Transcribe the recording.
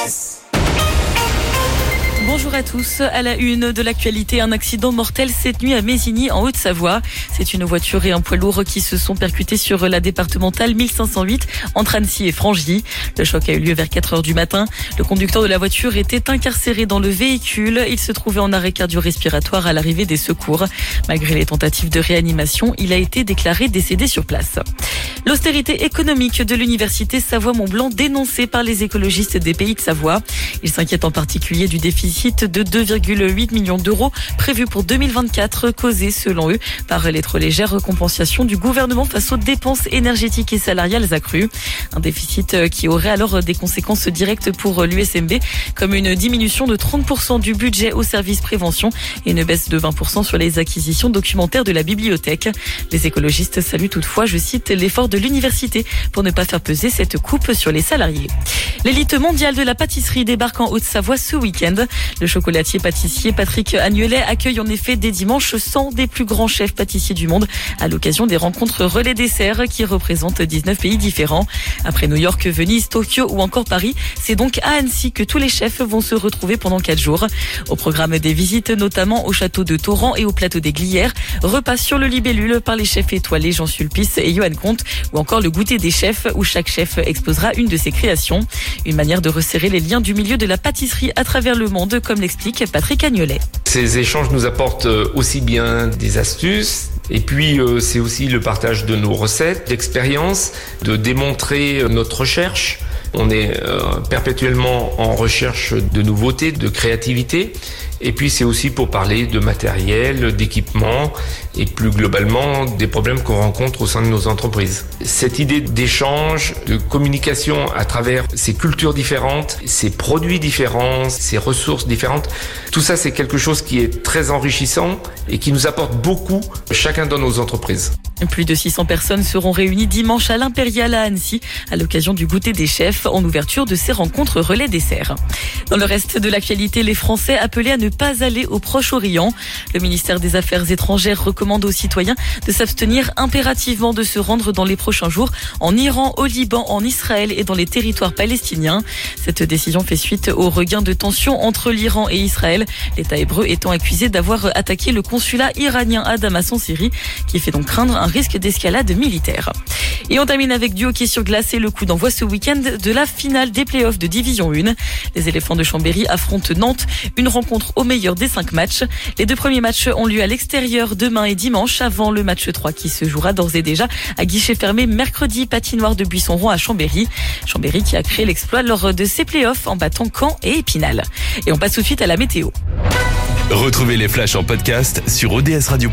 Bonjour à tous. À la une de l'actualité, un accident mortel cette nuit à Mésigny en Haute-Savoie. C'est une voiture et un poids lourd qui se sont percutés sur la départementale 1508 entre Annecy et Frangy. Le choc a eu lieu vers 4h du matin. Le conducteur de la voiture était incarcéré dans le véhicule. Il se trouvait en arrêt cardio-respiratoire à l'arrivée des secours. Malgré les tentatives de réanimation, il a été déclaré décédé sur place. L'austérité économique de l'université Savoie-Mont-Blanc dénoncée par les écologistes des Pays de Savoie. Ils s'inquiètent en particulier du déficit de 2,8 millions d'euros prévu pour 2024, causé selon eux par les trop légères compensations du gouvernement face aux dépenses énergétiques et salariales accrues. Un déficit qui aurait alors des conséquences directes pour l'USMB, comme une diminution de 30% du budget au service prévention et une baisse de 20% sur les acquisitions documentaires de la bibliothèque. Les écologistes saluent toutefois, je cite, l'effort de l'université pour ne pas faire peser cette coupe sur les salariés. L'élite mondiale de la pâtisserie débarque en Haute-Savoie ce week-end. Le chocolatier-pâtissier Patrick Agnelet accueille en effet dès dimanche 100 des plus grands chefs pâtissiers du monde à l'occasion des rencontres relais desserts qui représentent 19 pays différents. Après New York, Venise, Tokyo ou encore Paris, c'est donc à Annecy que tous les chefs vont se retrouver pendant 4 jours. Au programme des visites notamment au château de Torrent et au plateau des Glières, repas sur le libellule par les chefs étoilés Jean Sulpice et Johan Comte ou encore le goûter des chefs où chaque chef exposera une de ses créations. Une manière de resserrer les liens du milieu de la pâtisserie à travers le monde, comme l'explique Patrick Agnelet. Ces échanges nous apportent aussi bien des astuces, et puis c'est aussi le partage de nos recettes, d'expériences, de démontrer notre recherche. On est perpétuellement en recherche de nouveautés, de créativité. Et puis c'est aussi pour parler de matériel, d'équipement et plus globalement des problèmes qu'on rencontre au sein de nos entreprises. Cette idée d'échange, de communication à travers ces cultures différentes, ces produits différents, ces ressources différentes, tout ça c'est quelque chose qui est très enrichissant et qui nous apporte beaucoup chacun dans nos entreprises. Plus de 600 personnes seront réunies dimanche à l'Impérial à Annecy à l'occasion du goûter des chefs en ouverture de ces rencontres relais desserts. Dans le reste de l'actualité, les Français appelés à ne pas aller au Proche-Orient. Le ministère des Affaires étrangères recommande aux citoyens de s'abstenir impérativement de se rendre dans les prochains jours en Iran, au Liban, en Israël et dans les territoires palestiniens. Cette décision fait suite au regain de tension entre l'Iran et Israël, l'État hébreu étant accusé d'avoir attaqué le consulat iranien à Damas en Syrie, qui fait donc craindre un risque d'escalade militaire. Et on termine avec du hockey sur glace et le coup d'envoi ce week-end de la finale des playoffs de Division 1. Les éléphants de Chambéry affrontent Nantes, une rencontre au meilleur des 5 matchs. Les 2 premiers matchs ont lieu à l'extérieur demain et dimanche avant le match 3 qui se jouera d'ores et déjà à guichet fermé mercredi, patinoire de Buisson-Rond à Chambéry. Chambéry qui a créé l'exploit lors de ses playoffs en battant Caen et Épinal. Et on passe tout de suite à la météo. Retrouvez les flashs en podcast sur odsradio.com.